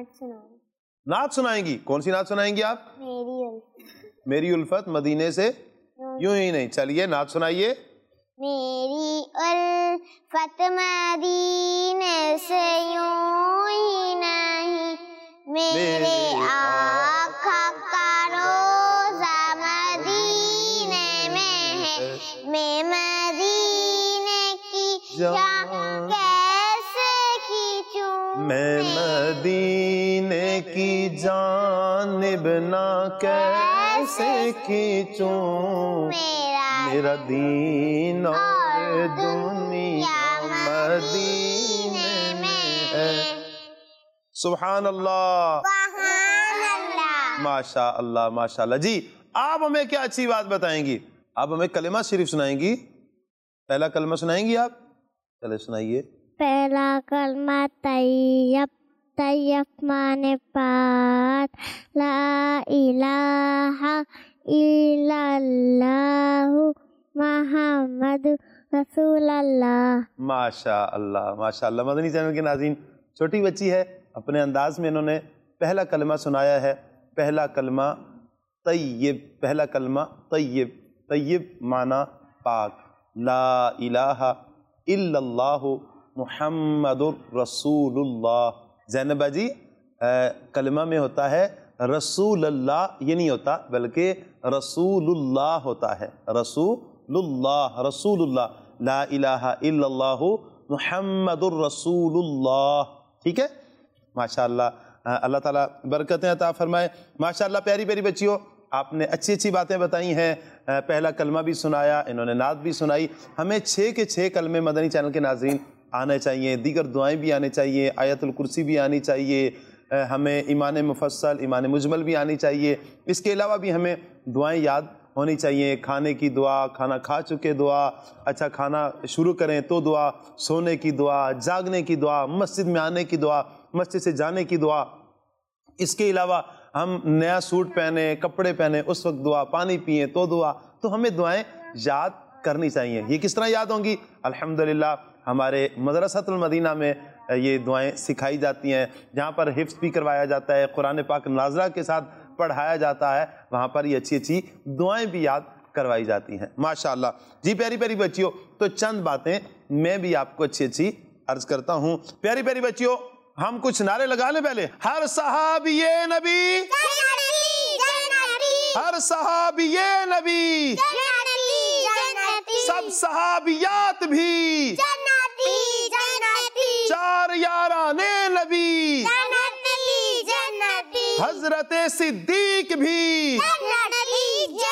نعت سنائیں گی. کون سی نعت سنائیں گی آپ؟ میری الفت مدینے سے یوں ہی نہیں. چلیے نعت سنائیے. میری الفت مدینے سے یوں ہی نہیں، میرے آقا کا روزہ مدینے میں ہے. میں مدینے کی جان کیسے کھینچوں، میں مدینے کی جانب نہ کیسے کھینچوں، میرا دین اور دنیا مدینے میں ہے. سبحان اللہ. ماشاء اللہ ماشاء اللہ. جی آپ ہمیں کیا اچھی بات بتائیں گی؟ آپ ہمیں کلمہ شریف سنائیں گی. پہلا کلمہ سنائیں گی آپ؟ چلے سنائیے. پہلا کلمہ طیب، طیب مانے پاک، لا الہ الا اللہ محمد رسول اللہ. ماشاء اللہ ماشاء اللہ. مدنی چینل کے ناظرین، چھوٹی بچی ہے، اپنے انداز میں انہوں نے پہلا کلمہ سنایا ہے. پہلا کلمہ طیب. پہلا کلمہ طیب. طیب معنی پاک. لا الہ الا اللہ محمد رسول اللہ. زینبہ جی، کلمہ میں ہوتا ہے رسول اللہ، یہ نہیں ہوتا، بلکہ رسول اللہ ہوتا ہے. رسول اللہ، رسول اللہ. لا الہ الا اللہ محمد الرسول اللہ. ٹھیک ہے. ماشاءاللہ. اللہ تعالیٰ برکتیں عطا فرمائے. ماشاءاللہ. پیاری پیاری بچیوں، آپ نے اچھی اچھی باتیں بتائی ہیں. پہلا کلمہ بھی سنایا، انہوں نے نعت بھی سنائی. ہمیں 6 کے 6 کلمے مدنی چینل کے ناظرین آنے چاہیے. دیگر دعائیں بھی آنے چاہیے. آیت الکرسی بھی آنی چاہیے. ہمیں ایمان مفصل، ایمان مجمل بھی آنی چاہیے. اس کے علاوہ بھی ہمیں دعائیں یاد ہونی چاہیے. کھانے کی دعا، کھانا کھا چکے دعا، اچھا کھانا شروع کریں تو دعا، سونے کی دعا، جاگنے کی دعا، مسجد میں آنے کی دعا، مسجد سے جانے کی دعا. اس کے علاوہ ہم نیا سوٹ پہنے، کپڑے پہنے اس وقت دعا، پانی پئیں تو دعا. تو ہمیں دعائیں یاد کرنی چاہیے. یہ کس طرح یاد ہوں گی؟ الحمدللہ ہمارے مدرسۃ المدینہ میں یہ دعائیں سکھائی جاتی ہیں. جہاں پر حفظ بھی کروایا جاتا ہے، قرآن پاک ناظرہ کے ساتھ پڑھایا جاتا ہے، وہاں پر یہ اچھی اچھی دعائیں بھی یاد کروائی جاتی ہیں. ماشاءاللہ. جی پیاری پیاری بچیوں، تو چند باتیں میں بھی آپ کو اچھی اچھی عرض کرتا ہوں. پیاری پیاری بچیوں، ہم کچھ نعرے لگا لیں پہلے. ہر صحابی نبی، ہر صحابی نبی، سب صحابیات بھی، 4 یاران نبی، حضرت صدیق بھی،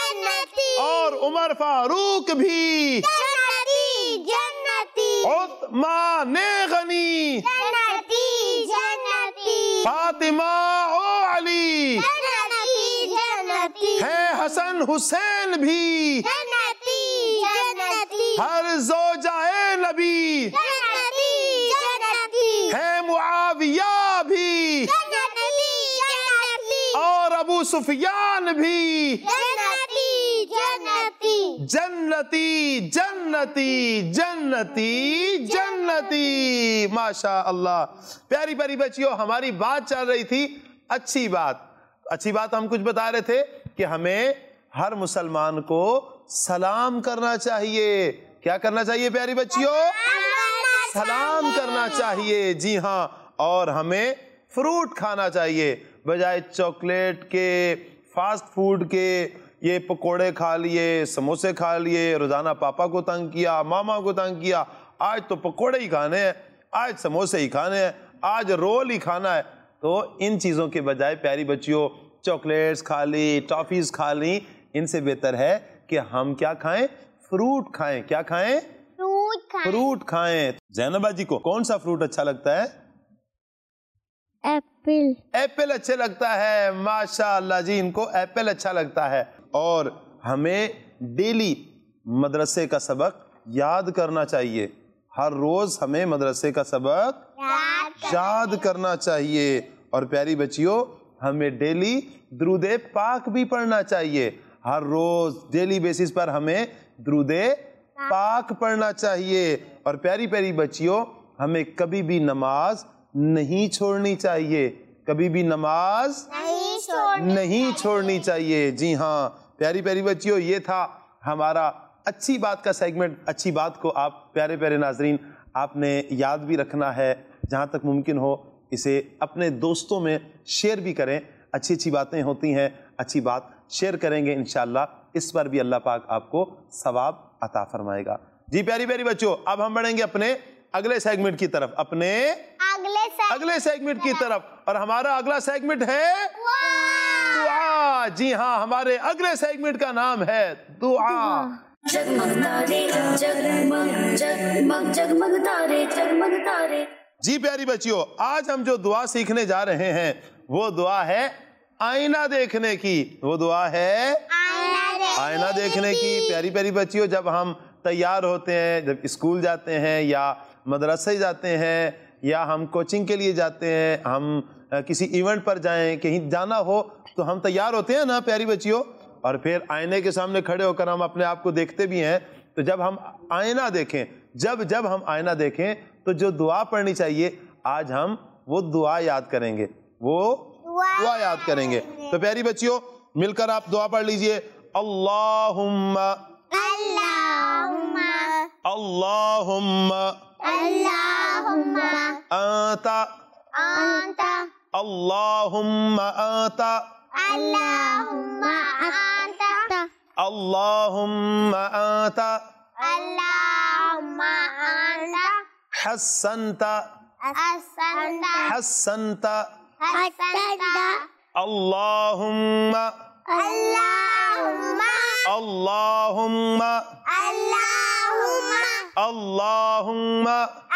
اور عمر فاروق بھی، لقمان غنی، جنتی جنتی، فاطمہ او علی، جنتی جنتی، ہے حسن حسین بھی، جنتی جنتی، ہر زوجہ نبی، جنتی جنتی، ہے معاویہ بھی، جنتی جنتی، اور ابو سفیان بھی، جنتی جنتی، جنتی جنتی جنتی جنتی. ماشاء اللہ. پیاری پیاری بچیوں، ہماری بات چل رہی تھی اچھی بات ہم کچھ بتا رہے تھے کہ ہمیں ہر مسلمان کو سلام کرنا چاہیے. کیا کرنا چاہیے پیاری بچیوں؟ سلام کرنا چاہیے. جی ہاں. اور ہمیں فروٹ کھانا چاہیے بجائے چاکلیٹ کے، فاسٹ فوڈ کے. یہ پکوڑے کھا لیے، سموسے کھا لیے، روزانہ پاپا کو تنگ کیا، ماما کو تنگ کیا، آج تو پکوڑے ہی کھانے ہیں، آج سموسے ہی کھانے ہیں، آج رول ہی کھانا ہے. تو ان چیزوں کے بجائے پیاری بچیوں چاکلیٹس کھا لی، ٹافیز کھا لی، ان سے بہتر ہے کہ ہم کیا کھائیں؟ فروٹ کھائیں. کیا کھائیں؟ فروٹ کھائیں. زینبہ جی کو کون سا فروٹ اچھا لگتا ہے؟ ایپل اچھے لگتا ہے. ماشاء اللہ جی، ان کو ایپل اچھا لگتا ہے. اور ہمیں ڈیلی مدرسے کا سبق یاد کرنا چاہیے. ہر روز ہمیں مدرسے کا سبق یاد کرنا چاہیے. اور پیاری بچیوں، ہمیں ڈیلی درود پاک بھی پڑھنا چاہیے. ہر روز ڈیلی بیسس پر ہمیں درود پاک پڑھنا چاہیے. اور پیاری پیاری بچیوں، ہمیں کبھی بھی نماز نہیں چھوڑنی چاہیے. کبھی بھی نماز نہیں چھوڑنی چاہیے. جی ہاں پیاری پیاری بچیوں، یہ تھا ہمارا اچھی بات کا سیگمنٹ. اچھی بات کو آپ پیارے پیارے ناظرین آپ نے یاد بھی رکھنا ہے. جہاں تک ممکن ہو اسے اپنے دوستوں میں شیئر بھی کریں. اچھی اچھی باتیں ہوتی ہیں، اچھی بات شیئر کریں گے انشاءاللہ. اس پر بھی اللہ پاک آپ کو ثواب عطا فرمائے گا. جی پیاری پیاری بچوں، اب ہم بڑھیں گے اپنے اگلے سیگمنٹ کی طرف، اپنے اگلے سیگمنٹ کی طرف. اور ہمارا اگلا سیگمنٹ ہے دعا. جی ہاں، ہمارے اگلے سیگمنٹ کا نام ہے دعا. جگمگ تارے جگمگ جگمگ جگمگ تارے جگمگ تارے. جی پیاری بچیوں، آج ہم جو دعا سیکھنے جا رہے ہیں وہ دعا ہے آئینہ دیکھنے کی. وہ دعا ہے آئینہ دیکھنے کی. پیاری پیاری بچیوں، جب ہم تیار ہوتے ہیں، جب اسکول جاتے ہیں یا مدرسے جاتے ہیں یا ہم کوچنگ کے لیے جاتے ہیں، ہم کسی ایونٹ پر جائیں، کہیں جانا ہو تو ہم تیار ہوتے ہیں نا پیاری بچیوں. اور پھر آئینے کے سامنے کھڑے ہو کر ہم اپنے آپ کو دیکھتے بھی ہیں. تو جب ہم آئینہ دیکھیں، جب ہم آئینہ دیکھیں تو جو دعا پڑھنی چاہیے آج ہم وہ دعا یاد کریں گے. وہ دعا یاد کریں گے. تو پیاری بچیوں مل کر آپ دعا پڑھ لیجئے. اللہم اللہم انت اللہم انت اللہم انت حسنت حسنت اللہم اللہم اللہم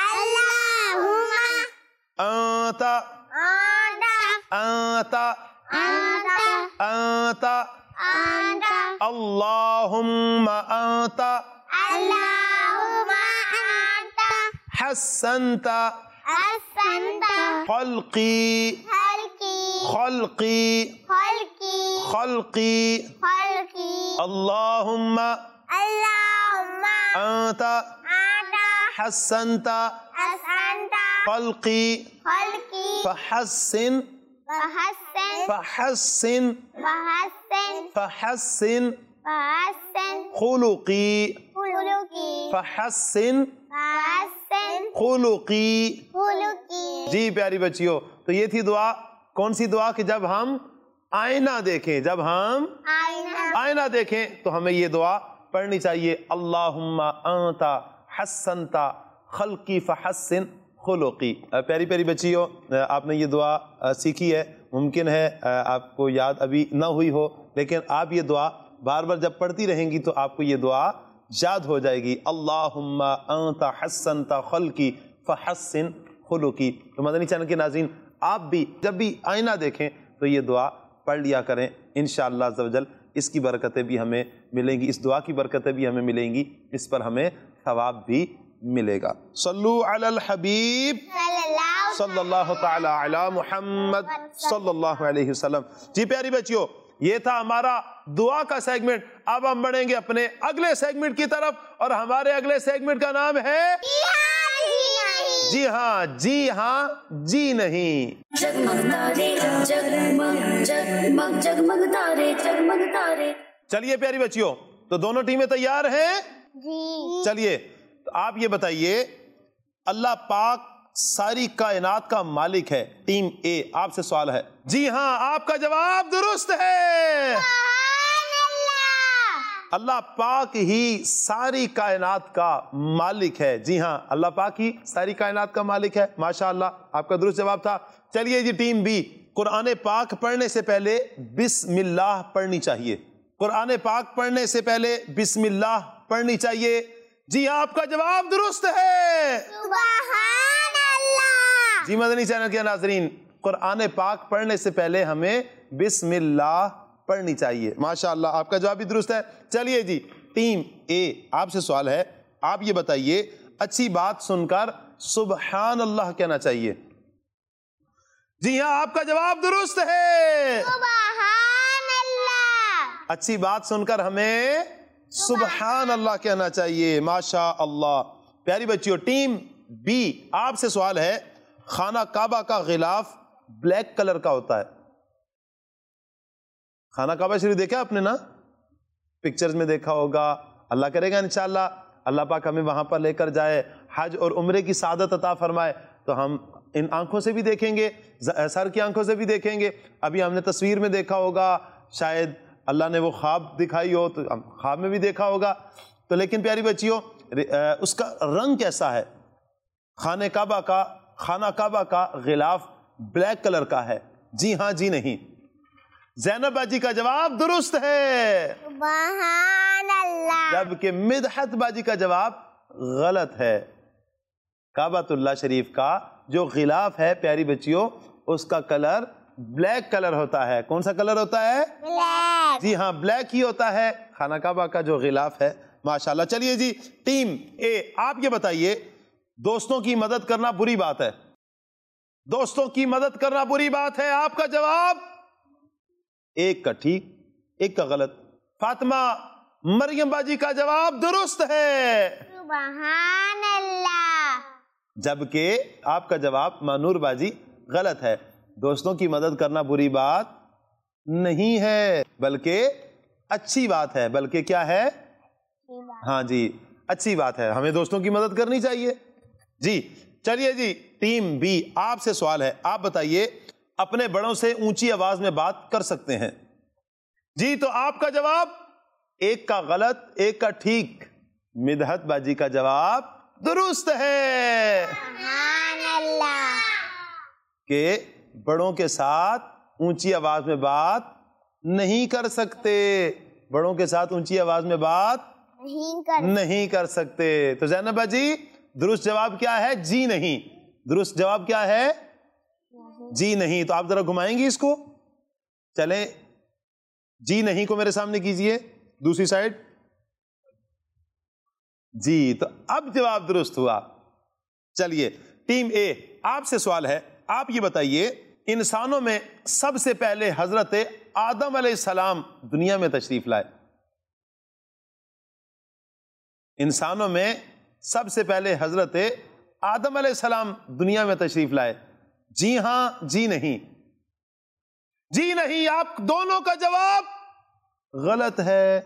انت انت انت اللہم انت حسنت خلقی خلقی خلقی اللہم انت حسنت خلقی فحسن فحسن فحسن خلقی فحسن خلقی. جی پیاری بچیوں، تو یہ تھی دعا. کون سی دعا؟ کہ جب ہم آئینہ دیکھیں، جب ہم آئینہ دیکھیں تو ہمیں یہ دعا پڑھنی چاہیے. اللہم انت حسنت خلقی فحسن خلقی. پیاری پیاری بچیوں، آپ نے یہ دعا سیکھی ہے. ممکن ہے آپ کو یاد ابھی نہ ہوئی ہو، لیکن آپ یہ دعا بار بار جب پڑھتی رہیں گی تو آپ کو یہ دعا یاد ہو جائے گی. اللہم انت حسنت خلقی فحسن خلقی. تو مدنی چینل کے ناظرین آپ بھی جب بھی آئینہ دیکھیں تو یہ دعا پڑھ لیا کریں. انشاءاللہ عز و جل اس کی برکتیں بھی ہمیں ملیں گی, اس دعا کی برکتیں بھی ہمیں ملیں گی, اس پر ہمیں ثواب بھی ملے گا. صلو علی الحبیب صلی اللہ تعالی علی محمد صلی اللہ علیہ وسلم. جی پیاری بچیوں, یہ تھا ہمارا دعا کا سیگمنٹ. اب ہم بڑھیں گے اپنے اگلے سیگمنٹ کی طرف, اور ہمارے اگلے سیگمنٹ کا نام ہے جی ہاں جی ہاں جی نہیں. جگمگ تارے جگمگ جگمگ جگمگ تارے جگمگ تارے. چلیے پیاری بچیوں, تو دونوں ٹیمیں تیار ہیں؟ جی. چلیے تو آپ یہ بتائیے, اللہ پاک ساری کائنات کا مالک ہے. ٹیم اے آپ سے سوال ہے. جی ہاں, آپ کا جواب درست ہے. اللہ پاک ہی ساری کائنات کا مالک ہے. جی ہاں, اللہ پاک ہی ساری کائنات کا مالک ہے. ماشاءاللہ, آپ کا درست جواب تھا. چلیے جی ٹیم بی, قرآن پاک پڑھنے سے پہلے بسم اللہ پڑھنی چاہیے. قرآن پاک پڑھنے سے پہلے بسم اللہ پڑھنی چاہیے. جی ہاں, آپ کا جواب درست ہے. سبحان اللہ. جی مدنی چینل کے ناظرین, قرآن پاک پڑھنے سے پہلے ہمیں بسم اللہ پڑھنی چاہیے. ماشاءاللہ, آپ کا جواب بھی درست ہے. چلیے جی ٹیم اے آپ سے سوال ہے. آپ یہ بتائیے, اچھی بات سن کر سبحان اللہ کہنا چاہیے. جی ہاں, آپ کا جواب درست ہے. سبحان اللہ. اچھی بات سن کر ہمیں سبحان اللہ کہنا چاہیے. ماشاء اللہ. پیاری بچیوں, ٹیم بی آپ سے سوال ہے. خانہ کعبہ کا غلاف بلیک کلر کا ہوتا ہے. خانہ کعبہ شریف دیکھا آپ نے نا, پکچرز میں دیکھا ہوگا. اللہ کرے گا انشاءاللہ اللہ پاک ہمیں وہاں پر لے کر جائے, حج اور عمرے کی سعادت عطا فرمائے, تو ہم ان آنکھوں سے بھی دیکھیں گے, سر کی آنکھوں سے بھی دیکھیں گے. ابھی ہم نے تصویر میں دیکھا ہوگا, شاید اللہ نے وہ خواب دکھائی ہو تو خواب میں بھی دیکھا ہوگا. تو لیکن پیاری بچیوں, اس کا رنگ کیسا ہے؟ خانہ کعبہ کا غلاف بلیک کلر کا ہے. جی ہاں جی نہیں. زینب باجی کا جواب درست ہے, سبحان اللہ. جبکہ مدحت باجی کا جواب غلط ہے. کعبۃ اللہ شریف کا جو غلاف ہے پیاری بچیوں, اس کا کلر بلیک کلر ہوتا ہے. کون سا کلر ہوتا ہے؟ بلیک. جی ہاں, بلیک ہی ہوتا ہے خانہ کعبہ کا جو غلاف ہے. ماشاءاللہ. چلیے جی ٹیم اے آپ یہ بتائیے, دوستوں کی مدد کرنا بری بات ہے. دوستوں کی مدد کرنا بری بات ہے. آپ کا جواب ایک کا ٹھیک, ایک کا غلط. فاطمہ مریم باجی کا جواب درست ہے, سبحان اللہ. جبکہ آپ کا جواب مانور باجی غلط ہے. دوستوں کی مدد کرنا بری بات نہیں ہے, بلکہ اچھی بات ہے. بلکہ کیا ہے؟ ہاں جی, اچھی بات ہے. ہمیں دوستوں کی مدد کرنی چاہیے. جی چلیے جی ٹیم بی آپ سے سوال ہے. آپ بتائیے, اپنے بڑوں سے اونچی آواز میں بات کر سکتے ہیں؟ جی تو آپ کا جواب ایک کا غلط, ایک کا ٹھیک. مدحت باجی کا جواب درست ہے سبحان اللہ. کہ بڑوں کے ساتھ اونچی آواز میں بات نہیں کر سکتے. بڑوں کے ساتھ اونچی آواز میں بات نہیں کر سکتے. تو زینب باجی درست جواب کیا ہے؟ جی نہیں. درست جواب کیا ہے؟ جی نہیں. تو آپ ذرا گھمائیں گی اس کو, چلیں جی نہیں کو میرے سامنے کیجئے دوسری سائڈ. جی تو اب جواب درست ہوا. چلیے ٹیم اے آپ سے سوال ہے. آپ یہ بتائیے, انسانوں میں سب سے پہلے حضرت آدم علیہ السلام دنیا میں تشریف لائے. انسانوں میں سب سے پہلے حضرت آدم علیہ السلام دنیا میں تشریف لائے. جی ہاں جی نہیں. جی نہیں, آپ دونوں کا جواب غلط ہے.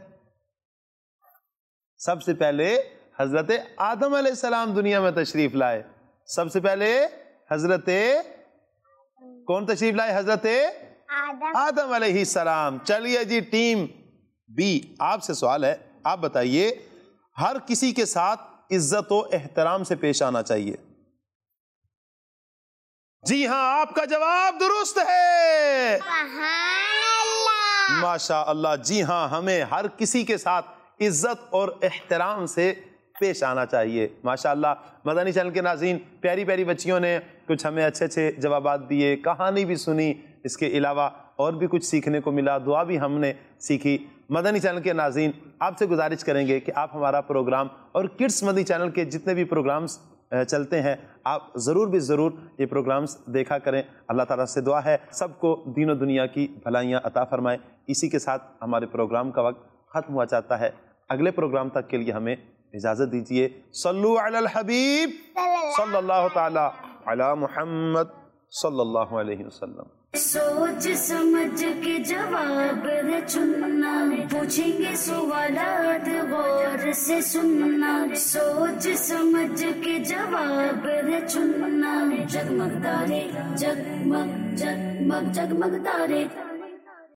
سب سے پہلے حضرت آدم علیہ السلام دنیا میں تشریف لائے. سب سے پہلے حضرت کون تشریف لائے؟ حضرت آدم علیہ السلام. چلیے جی ٹیم بی آپ سے سوال ہے. آپ بتائیے, ہر کسی کے ساتھ عزت و احترام سے پیش آنا چاہیے. جی ہاں, آپ کا جواب درست ہے. سبحان اللہ. ماشاء اللہ. جی ہاں, ہمیں ہر کسی کے ساتھ عزت اور احترام سے پیش آنا چاہیے. ماشاءاللہ مدنی چینل کے ناظرین پیاری پیاری بچیوں نے کچھ ہمیں اچھے اچھے جوابات دیے, کہانی بھی سنی, اس کے علاوہ اور بھی کچھ سیکھنے کو ملا, دعا بھی ہم نے سیکھی. مدنی چینل کے ناظرین آپ سے گزارش کریں گے کہ آپ ہمارا پروگرام اور کڈس مدنی چینل کے جتنے بھی پروگرامز چلتے ہیں آپ ضرور بھی ضرور یہ پروگرامز دیکھا کریں. اللہ تعالیٰ سے دعا ہے سب کو دین و دنیا کی بھلائیاں عطا فرمائے. اسی کے ساتھ ہمارے پروگرام کا وقت ختم ہوا چاہتا ہے. اگلے پروگرام تک کے لیے ہمیں اجازت دیجیے. صلو علی الحبیب صلی اللہ تعالی علی محمد صلی اللہ علیہ وسلم. سوچ سمجھ کے جواب چننا, پوچھیں گے سوالات غور سے سننا. سوچ سمجھ کے جواب چننا, جگمگ تارے جگمگ جگمگ جگمگ تارے.